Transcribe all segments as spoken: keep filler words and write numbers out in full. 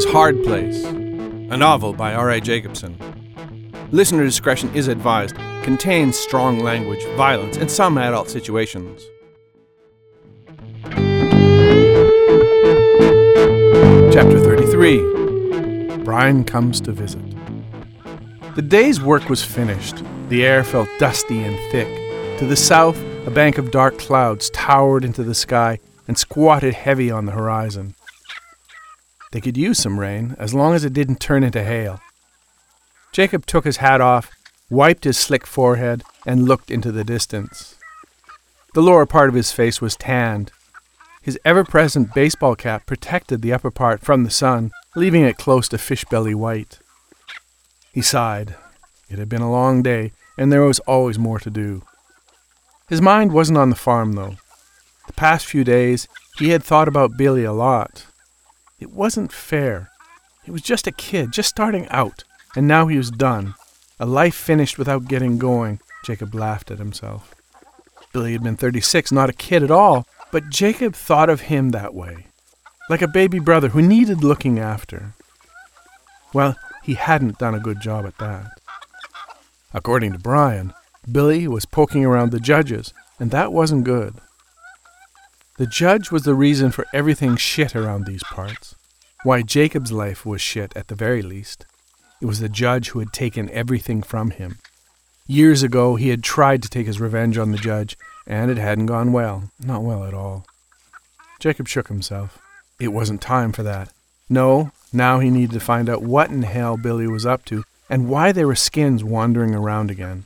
Hard Place, a novel by R A Jacobson. Listener discretion is advised. Contains strong language, violence, and some adult situations. Chapter thirty-three. Brian comes to visit. The day's work was finished. The air felt dusty and thick. To the south, a bank of dark clouds towered into the sky and squatted heavy on the horizon. They could use some rain, as long as it didn't turn into hail. Jacob took his hat off, wiped his slick forehead, and looked into the distance. The lower part of his face was tanned. His ever-present baseball cap protected the upper part from the sun, leaving it close to fish-belly white. He sighed. It had been a long day, and there was always more to do. His mind wasn't on the farm, though. The past few days, he had thought about Billy a lot. It wasn't fair. He was just a kid, just starting out, and now he was done. A life finished without getting going. Jacob laughed at himself. Billy had been thirty-six, not a kid at all, but Jacob thought of him that way, like a baby brother who needed looking after. Well, he hadn't done a good job at that. According to Brian, Billy was poking around the judges, and that wasn't good. The judge was the reason for everything shit around these parts. Why Jacob's life was shit at the very least. It was the judge who had taken everything from him. Years ago, he had tried to take his revenge on the judge, and it hadn't gone well. Not well at all. Jacob shook himself. It wasn't time for that. No, now he needed to find out what in hell Billy was up to, and why there were skins wandering around again.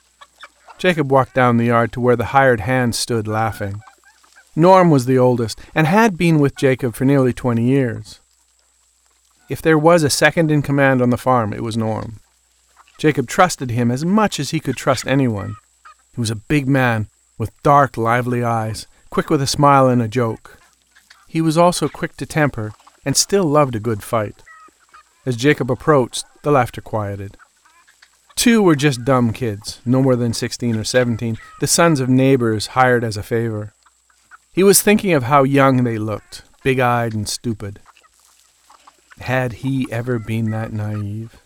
Jacob walked down the yard to where the hired hand stood laughing. Norm was the oldest, and had been with Jacob for nearly twenty years. If there was a second in command on the farm, it was Norm. Jacob trusted him as much as he could trust anyone. He was a big man, with dark, lively eyes, quick with a smile and a joke. He was also quick to temper, and still loved a good fight. As Jacob approached, the laughter quieted. Two were just dumb kids, no more than sixteen or seventeen, the sons of neighbors hired as a favor. He was thinking of how young they looked, big-eyed and stupid. Had he ever been that naive?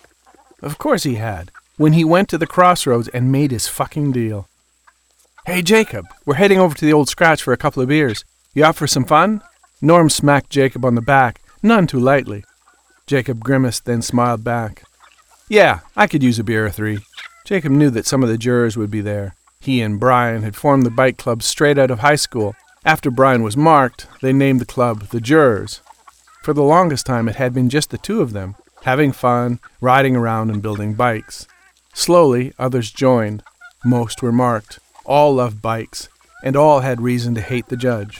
Of course he had, when he went to the crossroads and made his fucking deal. "Hey, Jacob, we're heading over to the Old Scratch for a couple of beers. You up for some fun?" Norm smacked Jacob on the back, none too lightly. Jacob grimaced, then smiled back. "Yeah, I could use a beer or three." Jacob knew that some of the jurors would be there. He and Brian had formed the bike club straight out of high school. After Brian was marked, they named the club the Jurors. For the longest time, it had been just the two of them, having fun, riding around and building bikes. Slowly, others joined. Most were marked. All loved bikes, and all had reason to hate the judge.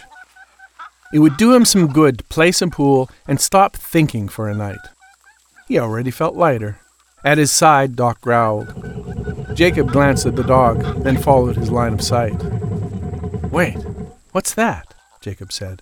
It would do him some good to play some pool and stop thinking for a night. He already felt lighter. At his side, Doc growled. Jacob glanced at the dog, then followed his line of sight. "Wait, what's that?" Jacob said.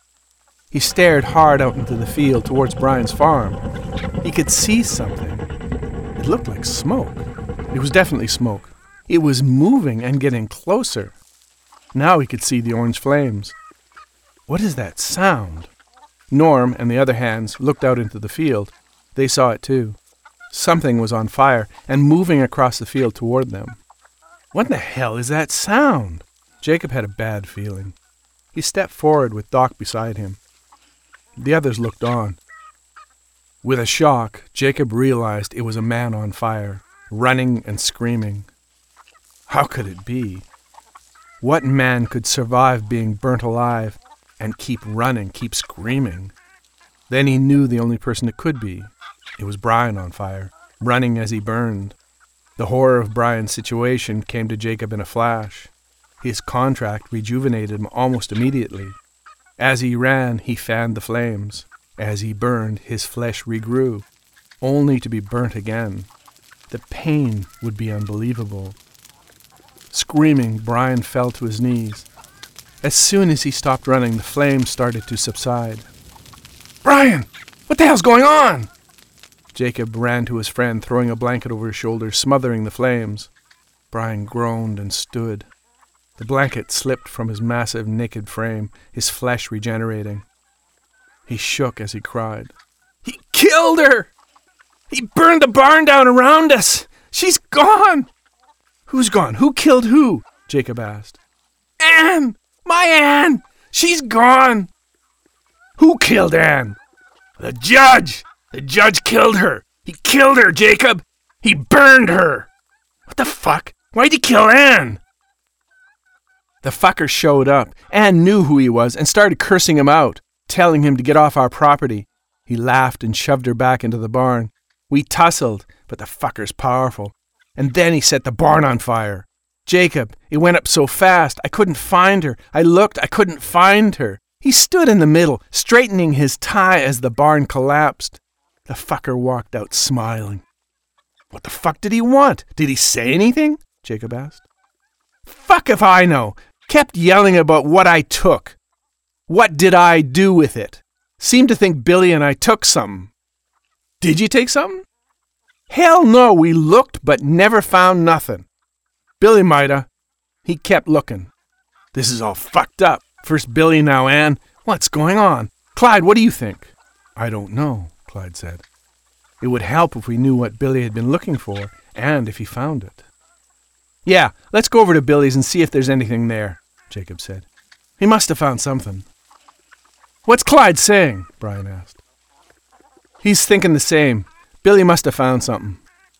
He stared hard out into the field towards Brian's farm. He could see something. It looked like smoke. It was definitely smoke. It was moving and getting closer. Now he could see the orange flames. What is that sound? Norm and the other hands looked out into the field. They saw it too. Something was on fire and moving across the field toward them. What the hell is that sound? Jacob had a bad feeling. He stepped forward with Doc beside him. The others looked on. With a shock, Jacob realized it was a man on fire, running and screaming. How could it be? What man could survive being burnt alive and keep running, keep screaming? Then he knew the only person it could be. It was Brian on fire, running as he burned. The horror of Brian's situation came to Jacob in a flash. His contract rejuvenated him almost immediately. As he ran, he fanned the flames. As he burned, his flesh regrew, only to be burnt again. The pain would be unbelievable. Screaming, Brian fell to his knees. As soon as he stopped running, the flames started to subside. "Brian! What the hell's going on?" Jacob ran to his friend, throwing a blanket over his shoulders, smothering the flames. Brian groaned and stood. The blanket slipped from his massive, naked frame, his flesh regenerating. He shook as he cried. He, killed her! He burned the barn down around us! She's gone!" "Who's gone? Who killed who?" Jacob asked. "Anne! My Anne! She's gone!" "Who killed Anne?" "The judge! The judge killed her! He killed her, Jacob! He burned her!" "What the fuck? Why'd he kill Anne?" The fucker showed up. Anne knew who he was and started cursing him out, telling him to get off our property. He laughed and shoved her back into the barn. We tussled, but the fucker's powerful. And then he set the barn on fire. Jacob, it went up so fast, I couldn't find her. I looked, I couldn't find her. He stood in the middle, straightening his tie as the barn collapsed. The fucker walked out smiling. "What the fuck did he want? Did he say anything?" Jacob asked. "Fuck if I know. Kept yelling about what I took. What did I do with it? Seemed to think Billy and I took something." "Did you take something?" "Hell no, we looked but never found nothing. Billy might'a. He kept looking." "This is all fucked up. First Billy, now Anne. What's going on? Clyde, what do you think?" "I don't know," Clyde said. "It would help if we knew what Billy had been looking for, and if he found it." "Yeah, let's go over to Billy's and see if there's anything there," Jacob said. "He must have found something." "What's Clyde saying?" Brian asked. "He's thinking the same. Billy must have found something."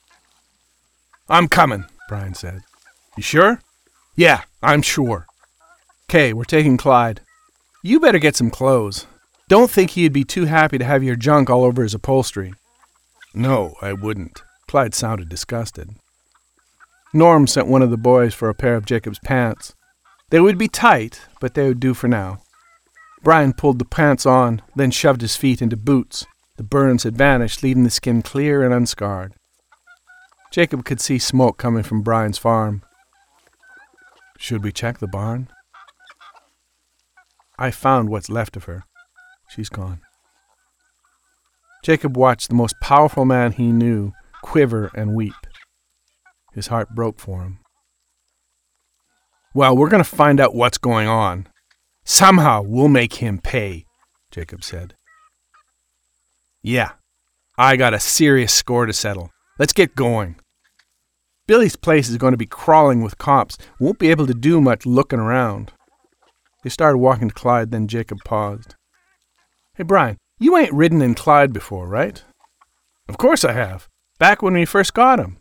"I'm coming," Brian said. "You sure?" "Yeah, I'm sure." "'Kay, we're taking Clyde. You better get some clothes. Don't think he'd be too happy to have your junk all over his upholstery." "No, I wouldn't." Clyde sounded disgusted. Norm sent one of the boys for a pair of Jacob's pants. They would be tight, but they would do for now. Brian pulled the pants on, then shoved his feet into boots. The burns had vanished, leaving the skin clear and unscarred. Jacob could see smoke coming from Brian's farm. "Should we check the barn?" "I found what's left of her. She's gone." Jacob watched the most powerful man he knew quiver and weep. His heart broke for him. "Well, we're going to find out what's going on. Somehow we'll make him pay," Jacob said. "Yeah, I got a serious score to settle. Let's get going. Billy's place is going to be crawling with cops. Won't be able to do much looking around." They started walking to Clyde, then Jacob paused. "Hey, Brian, you ain't ridden in Clyde before, right?" "Of course I have. Back when we first got him."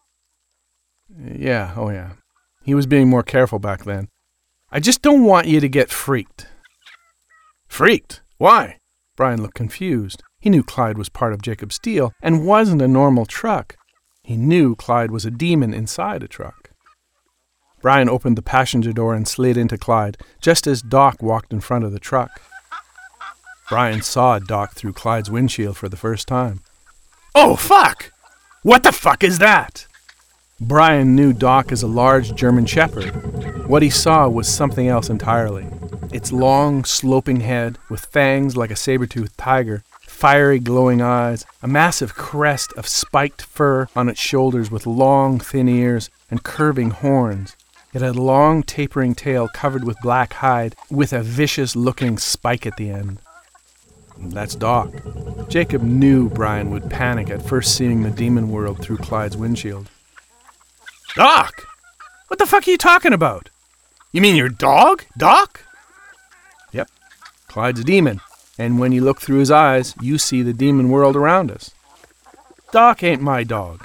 "Yeah, oh yeah. He was being more careful back then. I just don't want you to get freaked." "Freaked? Why?" Brian looked confused. He knew Clyde was part of Jacob's deal and wasn't a normal truck. He knew Clyde was a demon inside a truck. Brian opened the passenger door and slid into Clyde, just as Doc walked in front of the truck. Brian saw Doc through Clyde's windshield for the first time. "Oh, fuck! What the fuck is that?" Brian knew Doc as a large German shepherd. What he saw was something else entirely. Its long, sloping head, with fangs like a saber-toothed tiger, fiery, glowing eyes, a massive crest of spiked fur on its shoulders with long, thin ears and curving horns. It had a long, tapering tail covered with black hide, with a vicious-looking spike at the end. That's Doc. Jacob knew Brian would panic at first seeing the demon world through Clyde's windshield. "Doc? What the fuck are you talking about? You mean your dog, Doc?" "Yep. Clyde's a demon, and when you look through his eyes, you see the demon world around us. Doc ain't my dog."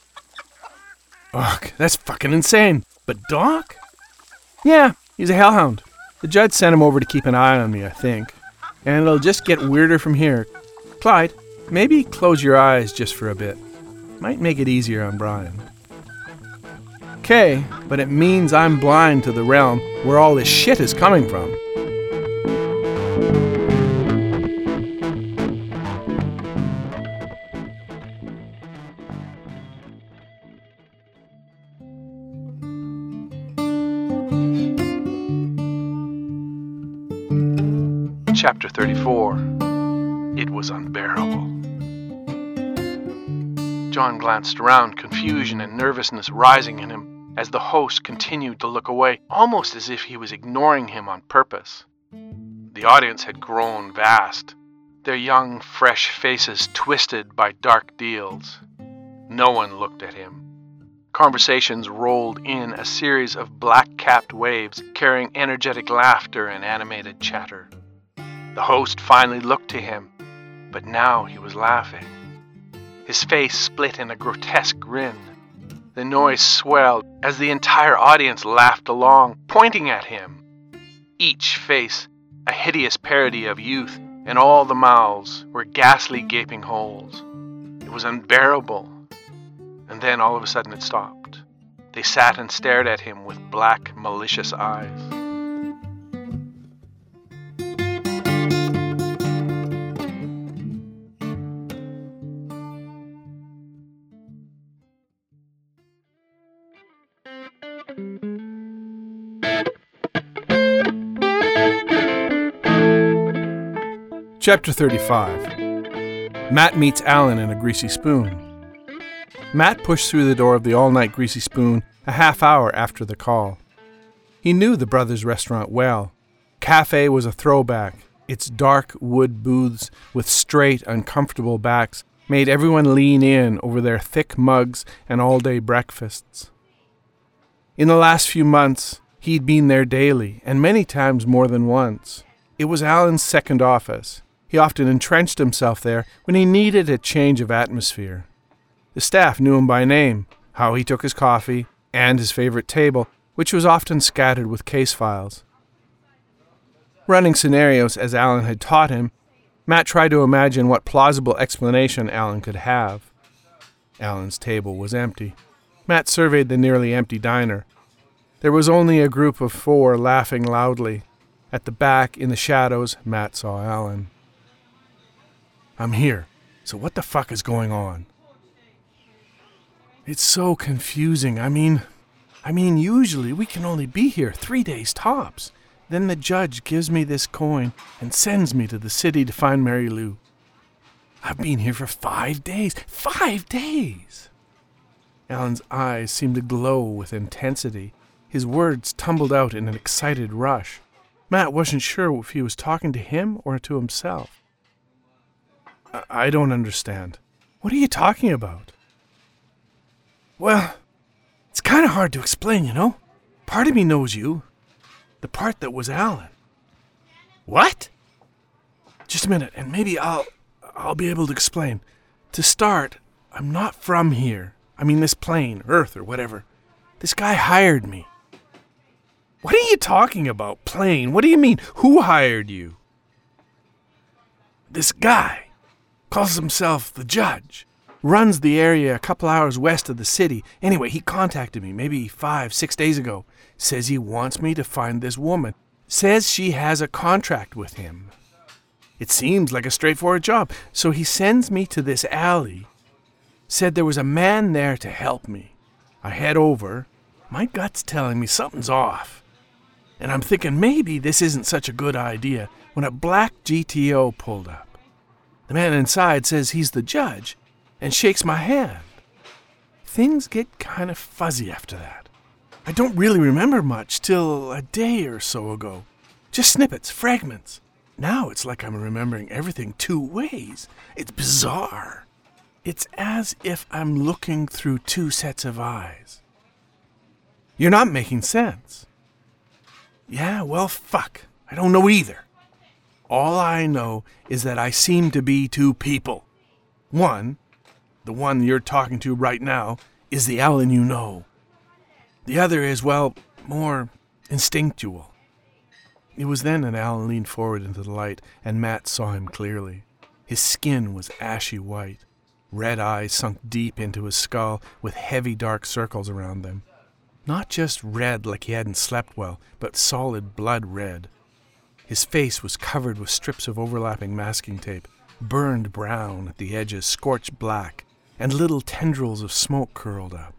"Ugh, that's fucking insane. But Doc?" "Yeah, he's a hellhound. The judge sent him over to keep an eye on me, I think. And it'll just get weirder from here. Clyde, maybe close your eyes just for a bit. Might make it easier on Brian." "Okay, but it means I'm blind to the realm where all this shit is coming from." Chapter thirty-four. It was unbearable. John glanced around, confusion and nervousness rising in him as the host continued to look away, almost as if he was ignoring him on purpose. The audience had grown vast. their young, fresh faces twisted by dark deals. No one looked at him. Conversations rolled in a series of black-capped waves carrying energetic laughter and animated chatter. The host finally looked to him, but now he was laughing. His face split in a grotesque grin. The noise swelled as the entire audience laughed along, pointing at him. Each face a hideous parody of youth, and all the mouths were ghastly gaping holes. It was unbearable. And then all of a sudden it stopped. They sat and stared at him with black, malicious eyes. Chapter thirty-five. Matt meets Alan in a Greasy Spoon. Matt pushed through the door of the all-night Greasy Spoon a half hour after the call. He knew the brothers' restaurant well. Cafe was a throwback. Its dark wood booths with straight, uncomfortable backs made everyone lean in over their thick mugs and all-day breakfasts. In the last few months, he'd been there daily, and many times more than once. It was Alan's second office. He often entrenched himself there when he needed a change of atmosphere. The staff knew him by name, how he took his coffee, and his favorite table, which was often scattered with case files. Running scenarios as Alan had taught him, Matt tried to imagine what plausible explanation Alan could have. Alan's table was empty. Matt surveyed the nearly empty diner. There was only a group of four laughing loudly. At the back, in the shadows, Matt saw Alan. "I'm here, so what the fuck is going on?" "It's so confusing. I mean, I mean, usually we can only be here three days tops. Then the judge gives me this coin and sends me to the city to find Mary Lou. I've been here for five days. Five days!" Alan's eyes seemed to glow with intensity. His words tumbled out in an excited rush. Matt wasn't sure if he was talking to him or to himself. I, I don't understand. What are you talking about?" "Well, it's kind of hard to explain, you know. Part of me knows you. The part that was Alan." "What?" "Just a minute, and maybe I'll I'll be able to explain. To start, I'm not from here. I mean this plane, Earth, or whatever. This guy hired me." "What are you talking about, plane? What do you mean? Who hired you?" "This guy calls himself the judge. Runs the area a couple hours west of the city. Anyway, he contacted me maybe five, six days ago. Says he wants me to find this woman. Says she has a contract with him. It seems like a straightforward job. So he sends me to this alley. Said there was a man there to help me. I head over. My gut's telling me something's off. And I'm thinking maybe this isn't such a good idea when a black G T O pulled up. The man inside says he's the judge and shakes my hand. Things get kind of fuzzy after that. I don't really remember much till a day or so ago. Just snippets, fragments. Now it's like I'm remembering everything two ways. It's bizarre. It's as if I'm looking through two sets of eyes." "You're not making sense." "Yeah, well, fuck. I don't know either. All I know is that I seem to be two people. One, the one you're talking to right now, is the Alan you know. The other is, well, more instinctual." It was then that Alan leaned forward into the light, and Matt saw him clearly. His skin was ashy white. Red eyes sunk deep into his skull with heavy dark circles around them. Not just red like he hadn't slept well, but solid blood red. His face was covered with strips of overlapping masking tape, burned brown at the edges, scorched black, and little tendrils of smoke curled up.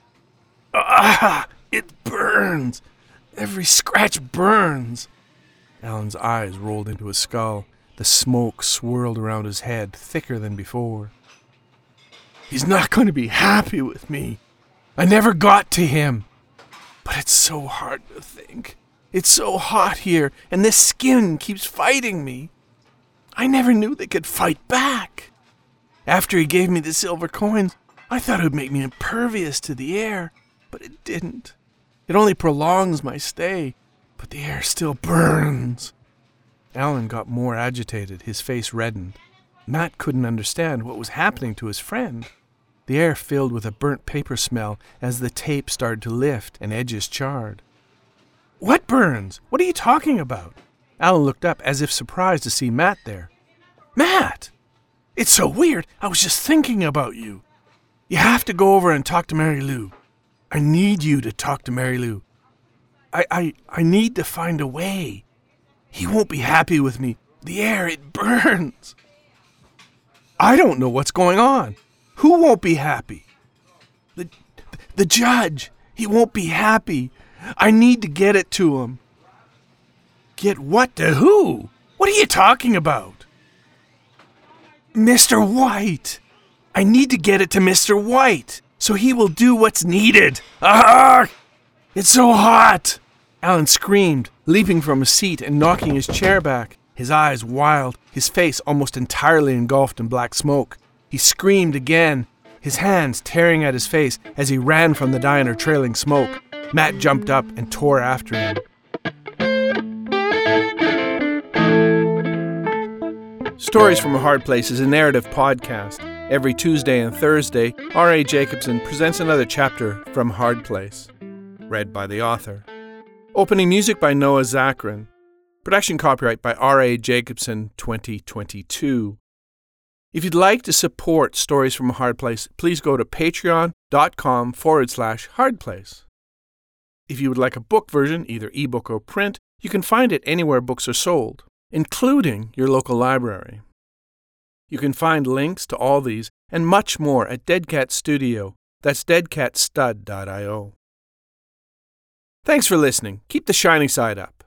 "Ah! It burns! Every scratch burns!" Alan's eyes rolled into his skull. The smoke swirled around his head, thicker than before. "He's not going to be happy with me. I never got to him. But it's so hard to think. It's so hot here, and this skin keeps fighting me. I never knew they could fight back. After he gave me the silver coins, I thought it would make me impervious to the air, but it didn't. It only prolongs my stay, but the air still burns." Alan got more agitated. His face reddened. Matt couldn't understand what was happening to his friend. The air filled with a burnt paper smell as the tape started to lift and edges charred. "What burns? What are you talking about?" Alan looked up as if surprised to see Matt there. "Matt! It's so weird. I was just thinking about you. You have to go over and talk to Mary Lou. I need you to talk to Mary Lou. I, I, I need to find a way. He won't be happy with me. The air, it burns." "I don't know what's going on. Who won't be happy?" The, the judge. He won't be happy. I need to get it to him." "Get what to who? What are you talking about?" "Mister White. I need to get it to Mister White, so he will do what's needed. Ah! It's so hot!" Alan screamed, leaping from his seat and knocking his chair back, his eyes wild, his face almost entirely engulfed in black smoke. He screamed again, his hands tearing at his face as he ran from the diner trailing smoke. Matt jumped up and tore after him. Stories from a Hard Place is a narrative podcast. Every Tuesday and Thursday, R A. Jacobson presents another chapter from Hard Place, read by the author. Opening music by Noah Zachrin. Production copyright by R A. Jacobson twenty twenty-two. If you'd like to support Stories from a Hard Place, please go to patreon.com forward slash hardplace. If you would like a book version, either ebook or print, you can find it anywhere books are sold, including your local library. You can find links to all these and much more at Dead Cat Studio. That's dead cat stud dot io. Thanks for listening. Keep the shining side up.